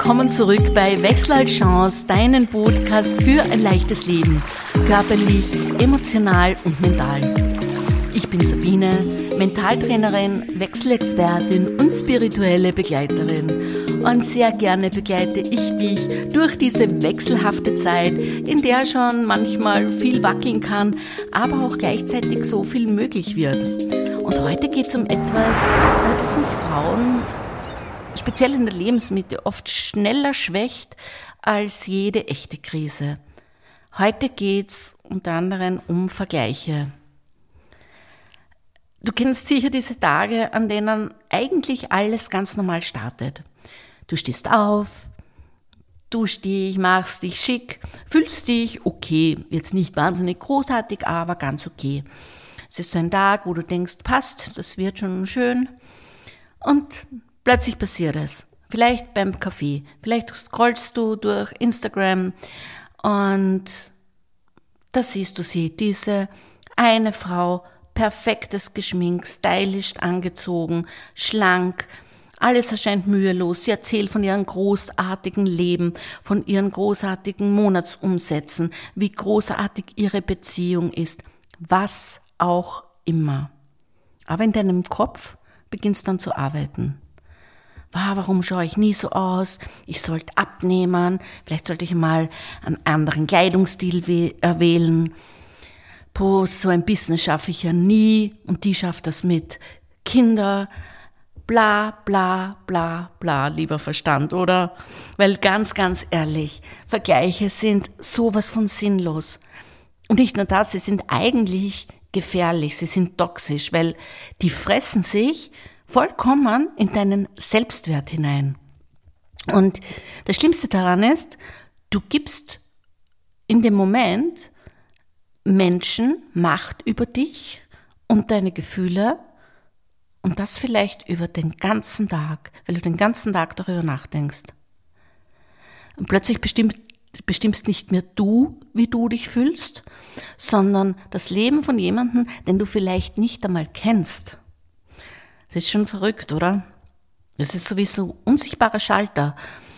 willkommen zurück bei Wechsel als Chance, deinen Podcast für ein leichtes Leben, körperlich, emotional und mental. Ich bin Sabine, Mentaltrainerin, Wechselexpertin und spirituelle Begleiterin. Und sehr gerne begleite ich dich durch diese wechselhafte Zeit, in der schon manchmal viel wackeln kann, aber auch gleichzeitig so viel möglich wird. Und heute geht es um etwas, das uns Frauen speziell in der Lebensmitte oft schneller schwächt als jede echte Krise. Heute geht es unter anderem um Vergleiche. Du kennst sicher diese Tage, an denen eigentlich alles ganz normal startet. Du stehst auf, duschst dich, machst dich schick, fühlst dich okay. Jetzt nicht wahnsinnig großartig, aber ganz okay. Es ist so ein Tag, wo du denkst, passt, das wird schon schön. Und plötzlich passiert es. Vielleicht beim Kaffee, vielleicht scrollst du durch Instagram und da siehst du sie, diese eine Frau, perfektes geschminkt, stylisch angezogen, schlank, alles erscheint mühelos. Sie erzählt von ihrem großartigen Leben, von ihren großartigen Monatsumsätzen, wie großartig ihre Beziehung ist, was auch immer. Aber in deinem Kopf beginnst dann zu arbeiten. Warum schaue ich nie so aus? Ich sollte abnehmen. Vielleicht sollte ich mal einen anderen Kleidungsstil wählen. So ein Business schaffe ich ja nie und die schafft das mit Kinder. Bla, bla, bla, bla, lieber Verstand, oder? Weil ganz, ganz ehrlich, Vergleiche sind sowas von sinnlos. Und nicht nur das, sie sind eigentlich gefährlich, sie sind toxisch, weil die fressen sich vollkommen in deinen Selbstwert hinein. Und das Schlimmste daran ist, du gibst in dem Moment Menschen Macht über dich und deine Gefühle und das vielleicht über den ganzen Tag, weil du den ganzen Tag darüber nachdenkst. Und plötzlich bestimmst nicht mehr du, wie du dich fühlst, sondern das Leben von jemandem, den du vielleicht nicht einmal kennst. Das ist schon verrückt, oder? Das ist sowieso ein unsichtbarer Schalter.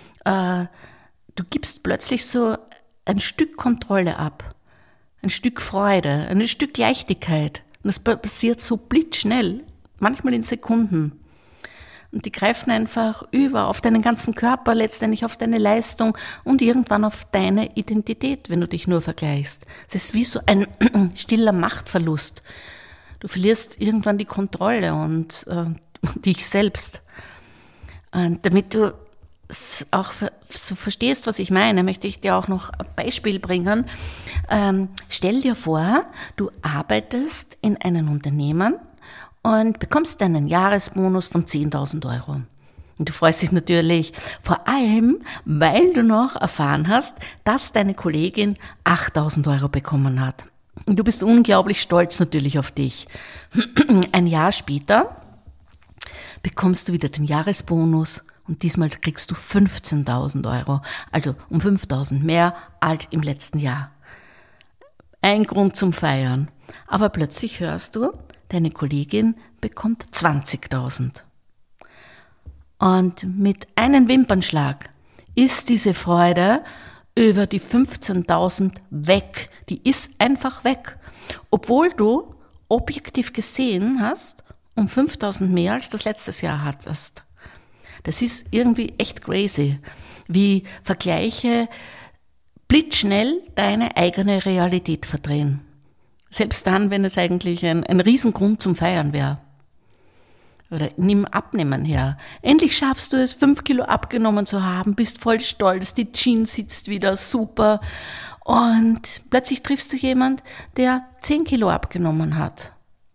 Du gibst plötzlich so ein Stück Kontrolle ab, ein Stück Freude, ein Stück Leichtigkeit. Und das passiert so blitzschnell, manchmal in Sekunden. Und die greifen einfach über auf deinen ganzen Körper, letztendlich auf deine Leistung und irgendwann auf deine Identität, wenn du dich nur vergleichst. Es ist wie so ein stiller Machtverlust. Du verlierst irgendwann die Kontrolle und dich selbst. Und damit du auch so verstehst, was ich meine, möchte ich dir auch noch ein Beispiel bringen. Stell dir vor, du arbeitest in einem Unternehmen und bekommst einen Jahresbonus von 10.000 Euro. Und du freust dich natürlich vor allem, weil du noch erfahren hast, dass deine Kollegin 8.000 Euro bekommen hat. Und du bist unglaublich stolz natürlich auf dich. Ein Jahr später bekommst du wieder den Jahresbonus und diesmal kriegst du 15.000 Euro, also um 5.000 mehr als im letzten Jahr. Ein Grund zum Feiern. Aber plötzlich hörst du, deine Kollegin bekommt 20.000. Und mit einem Wimpernschlag ist diese Freude über die 15.000 weg. Die ist einfach weg. Obwohl du objektiv gesehen hast, um 5.000 mehr als das letztes Jahr hattest. Das ist irgendwie echt crazy, wie Vergleiche blitzschnell deine eigene Realität verdrehen. Selbst dann, wenn es eigentlich ein Riesengrund zum Feiern wäre. Oder nimm Abnehmen her. Endlich schaffst du es, 5 Kilo abgenommen zu haben, bist voll stolz, die Jeans sitzt wieder super und plötzlich triffst du jemand, der 10 Kilo abgenommen hat.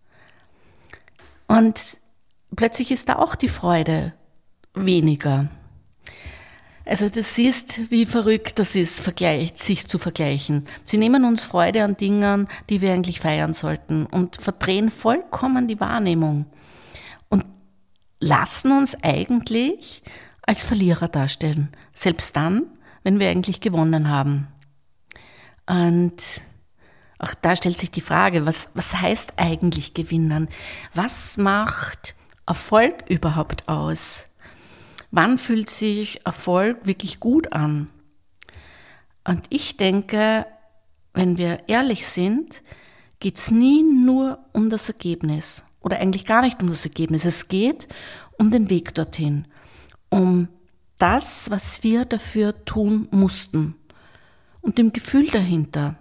Und plötzlich ist da auch die Freude weniger. Also du siehst, wie verrückt das ist, sich zu vergleichen. Sie nehmen uns Freude an Dingen, die wir eigentlich feiern sollten und verdrehen vollkommen die Wahrnehmung. Und lassen uns eigentlich als Verlierer darstellen. Selbst dann, wenn wir eigentlich gewonnen haben. Und auch da stellt sich die Frage, was heißt eigentlich gewinnen? Was macht Erfolg überhaupt aus? Wann fühlt sich Erfolg wirklich gut an? Und ich denke, wenn wir ehrlich sind, geht es nie nur um das Ergebnis oder eigentlich gar nicht um das Ergebnis. Es geht um den Weg dorthin, um das, was wir dafür tun mussten und dem Gefühl dahinter.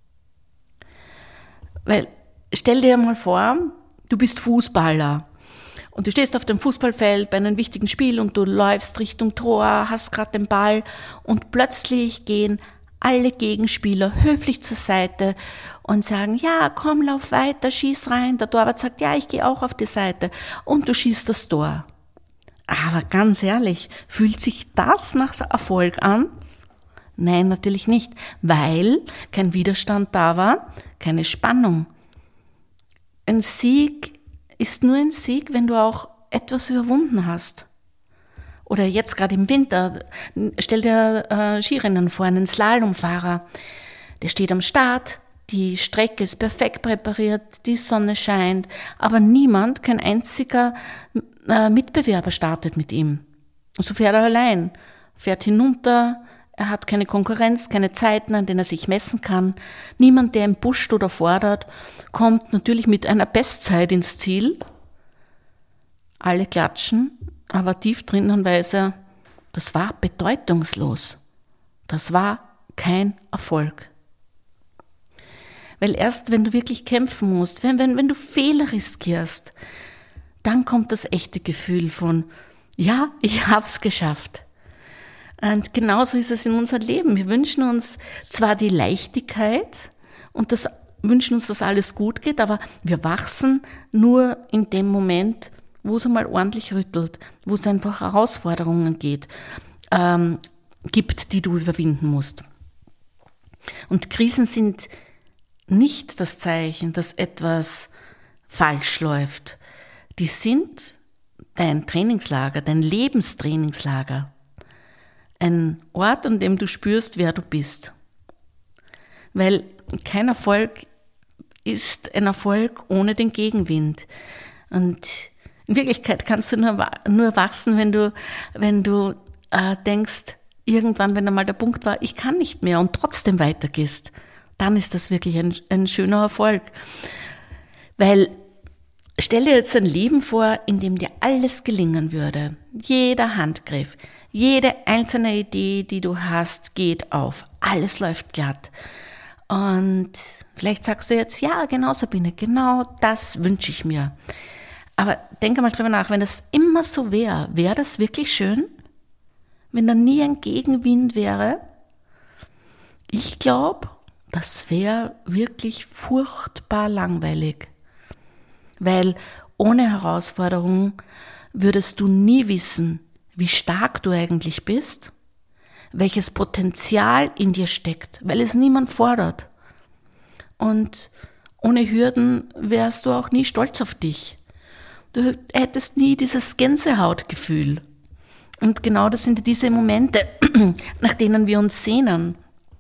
Weil stell dir mal vor, du bist Fußballer und du stehst auf dem Fußballfeld bei einem wichtigen Spiel und du läufst Richtung Tor, hast gerade den Ball und plötzlich gehen alle Gegenspieler höflich zur Seite und sagen, ja, komm, lauf weiter, schieß rein. Der Torwart sagt, ja, ich gehe auch auf die Seite und du schießt das Tor. Aber ganz ehrlich, fühlt sich das nach Erfolg an? Nein, natürlich nicht, weil kein Widerstand da war, keine Spannung. Ein Sieg ist nur ein Sieg, wenn du auch etwas überwunden hast. Oder jetzt gerade im Winter, stell dir Skirennen vor, einen Slalomfahrer, der steht am Start, die Strecke ist perfekt präpariert, die Sonne scheint, aber niemand, kein einziger Mitbewerber startet mit ihm. Und so fährt er allein, fährt hinunter, er hat keine Konkurrenz, keine Zeiten, an denen er sich messen kann. Niemand, der ihn pusht oder fordert, kommt natürlich mit einer Bestzeit ins Ziel. Alle klatschen. Aber tief drinnen weiß er, das war bedeutungslos. Das war kein Erfolg. Weil erst wenn du wirklich kämpfen musst, wenn du Fehler riskierst, dann kommt das echte Gefühl von, ja, ich hab's geschafft. Und genauso ist es in unserem Leben. Wir wünschen uns zwar die Leichtigkeit und wünschen uns, dass alles gut geht, aber wir wachsen nur in dem Moment, wo es einmal ordentlich rüttelt, wo es einfach Herausforderungen gibt, die du überwinden musst. Und Krisen sind nicht das Zeichen, dass etwas falsch läuft. Die sind dein Trainingslager, dein Lebenstrainingslager. Ein Ort, an dem du spürst, wer du bist. Weil kein Erfolg ist ein Erfolg ohne den Gegenwind. Und in Wirklichkeit kannst du nur wachsen, wenn du denkst, irgendwann, wenn einmal der Punkt war, ich kann nicht mehr und trotzdem weitergehst, dann ist das wirklich ein schöner Erfolg. Weil stell dir jetzt ein Leben vor, in dem dir alles gelingen würde. Jeder Handgriff, jede einzelne Idee, die du hast, geht auf. Alles läuft glatt. Und vielleicht sagst du jetzt, ja, genau Sabine, genau das wünsche ich mir. Aber denke mal drüber nach, wenn das immer so wäre, wäre das wirklich schön? Wenn da nie ein Gegenwind wäre? Ich glaube, das wäre wirklich furchtbar langweilig. Weil ohne Herausforderung würdest du nie wissen, wie stark du eigentlich bist, welches Potenzial in dir steckt, weil es niemand fordert. Und ohne Hürden wärst du auch nie stolz auf dich. Du hättest nie dieses Gänsehautgefühl. Und genau das sind diese Momente, nach denen wir uns sehnen.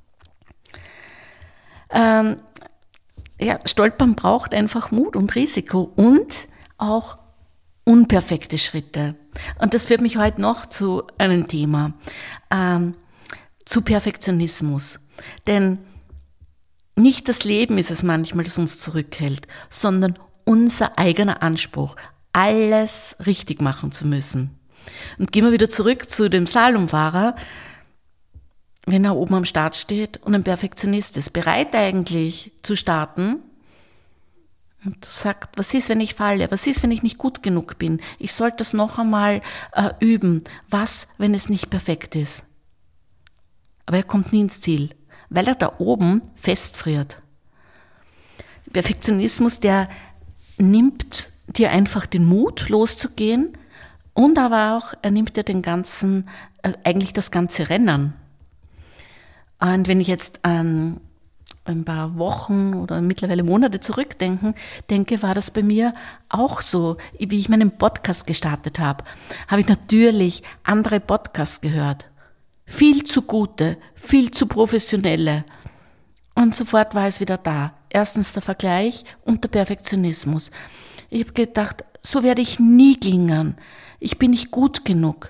Stolpern braucht einfach Mut und Risiko und auch unperfekte Schritte. Und das führt mich heute noch zu einem Thema, zu Perfektionismus. Denn nicht das Leben ist es manchmal, das uns zurückhält, sondern unser eigener Anspruch, alles richtig machen zu müssen. Und gehen wir wieder zurück zu dem Slalomfahrer, wenn er oben am Start steht und ein Perfektionist ist, bereit eigentlich zu starten und sagt, was ist, wenn ich falle? Was ist, wenn ich nicht gut genug bin? Ich sollte das noch einmal üben. Was, wenn es nicht perfekt ist? Aber er kommt nie ins Ziel, weil er da oben festfriert. Perfektionismus, der nimmt dir einfach den Mut, loszugehen und aber auch, er nimmt dir eigentlich das ganze Rennen. Und wenn ich jetzt an ein paar Wochen oder mittlerweile Monate denke, war das bei mir auch so. Wie ich meinen Podcast gestartet habe ich natürlich andere Podcasts gehört. Viel zu gute, viel zu professionelle. Und sofort war es wieder da. Erstens der Vergleich und der Perfektionismus. Ich habe gedacht, so werde ich nie gelingen. Ich bin nicht gut genug.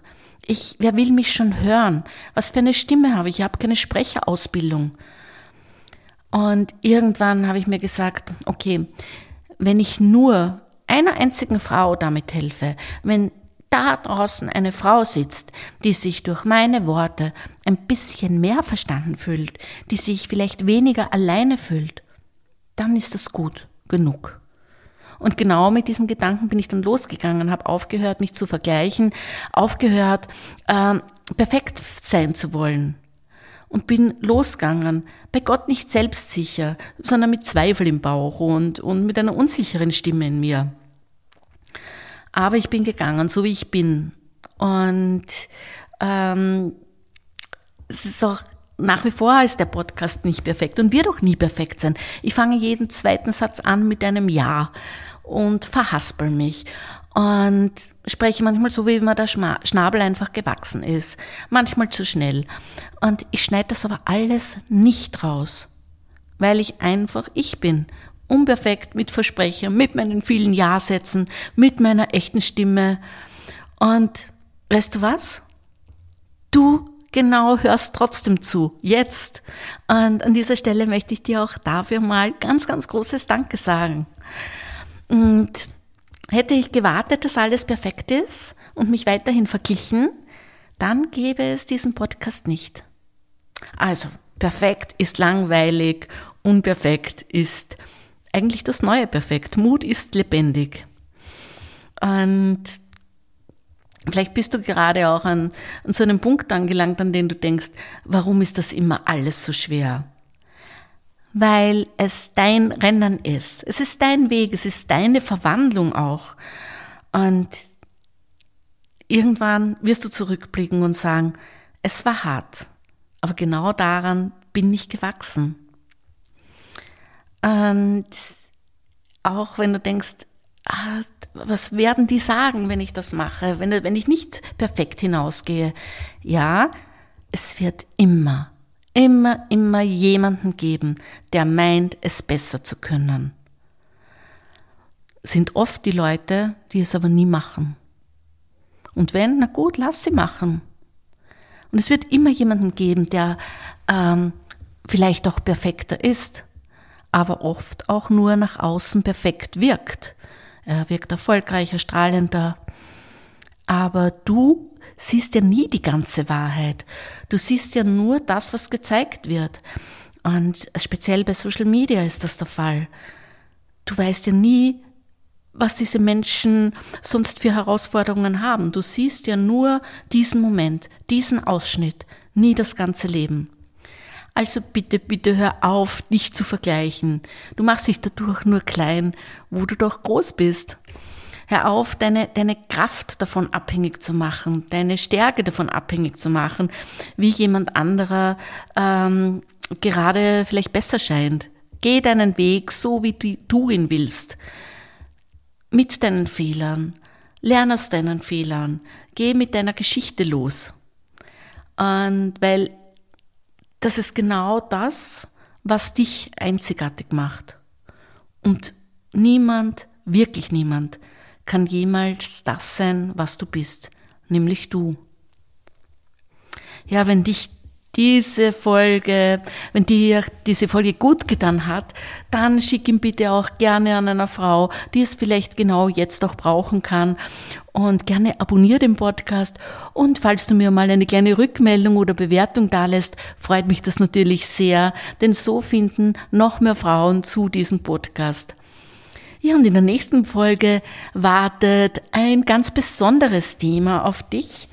wer will mich schon hören? Was für eine Stimme habe ich? Ich habe keine Sprecherausbildung. Und irgendwann habe ich mir gesagt, okay, wenn ich nur einer einzigen Frau damit helfe, wenn da draußen eine Frau sitzt, die sich durch meine Worte ein bisschen mehr verstanden fühlt, die sich vielleicht weniger alleine fühlt, dann ist das gut genug. Und genau mit diesen Gedanken bin ich dann losgegangen, habe aufgehört, mich zu vergleichen, aufgehört, perfekt sein zu wollen. Und bin losgegangen, bei Gott nicht selbstsicher, sondern mit Zweifel im Bauch und mit einer unsicheren Stimme in mir. Aber ich bin gegangen, so wie ich bin. Und es ist auch nach wie vor ist der Podcast nicht perfekt und wird auch nie perfekt sein. Ich fange jeden zweiten Satz an mit einem Ja und verhaspel mich und spreche manchmal so, wie mir der Schnabel einfach gewachsen ist, manchmal zu schnell. Und ich schneide das aber alles nicht raus, weil ich einfach ich bin. Unperfekt, mit Versprechen, mit meinen vielen Ja-Sätzen, mit meiner echten Stimme. Und weißt du was? Du genau hörst trotzdem zu, jetzt. Und an dieser Stelle möchte ich dir auch dafür mal ganz, ganz großes Danke sagen. Und hätte ich gewartet, dass alles perfekt ist und mich weiterhin verglichen, dann gäbe es diesen Podcast nicht. Also, perfekt ist langweilig, unperfekt ist eigentlich das neue Perfekt. Mut ist lebendig. Und vielleicht bist du gerade auch an so einem Punkt angelangt, an dem du denkst, warum ist das immer alles so schwer? Weil es dein Rennen ist. Es ist dein Weg, es ist deine Verwandlung auch. Und irgendwann wirst du zurückblicken und sagen, es war hart, aber genau daran bin ich gewachsen. Und auch wenn du denkst, was werden die sagen, wenn ich das mache, wenn ich nicht perfekt hinausgehe? Ja, es wird immer jemanden geben, der meint, es besser zu können. Sind oft die Leute, die es aber nie machen. Und wenn, na gut, lass sie machen. Und es wird immer jemanden geben, der vielleicht auch perfekter ist, aber oft auch nur nach außen perfekt wirkt. Er wirkt erfolgreicher, strahlender. Aber du siehst ja nie die ganze Wahrheit. Du siehst ja nur das, was gezeigt wird. Und speziell bei Social Media ist das der Fall. Du weißt ja nie, was diese Menschen sonst für Herausforderungen haben. Du siehst ja nur diesen Moment, diesen Ausschnitt, nie das ganze Leben. Also bitte, bitte hör auf, dich zu vergleichen. Du machst dich dadurch nur klein, wo du doch groß bist. Hör auf, deine Kraft davon abhängig zu machen, deine Stärke davon abhängig zu machen, wie jemand anderer gerade vielleicht besser scheint. Geh deinen Weg, so wie du ihn willst. Mit deinen Fehlern. Lern aus deinen Fehlern. Geh mit deiner Geschichte los. Und weil das ist genau das, was dich einzigartig macht. Und niemand, wirklich niemand, kann jemals das sein, was du bist, nämlich du. Ja, wenn dir diese Folge gut getan hat, dann schick ihn bitte auch gerne an einer Frau, die es vielleicht genau jetzt auch brauchen kann. Und gerne abonniere den Podcast. Und falls du mir mal eine kleine Rückmeldung oder Bewertung dalässt, freut mich das natürlich sehr, denn so finden noch mehr Frauen zu diesem Podcast. Ja, und in der nächsten Folge wartet ein ganz besonderes Thema auf dich.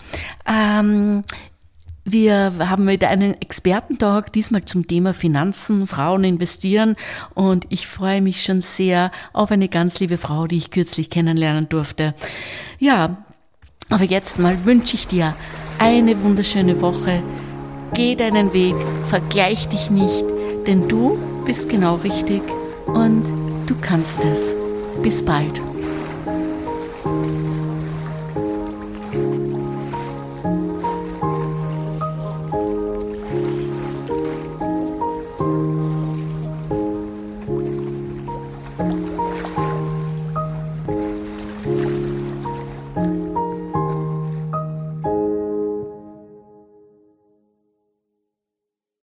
Wir haben wieder einen Expertentalk, diesmal zum Thema Finanzen, Frauen investieren, und ich freue mich schon sehr auf eine ganz liebe Frau, die ich kürzlich kennenlernen durfte. Ja, aber jetzt mal wünsche ich dir eine wunderschöne Woche. Geh deinen Weg, vergleich dich nicht, denn du bist genau richtig und du kannst es. Bis bald.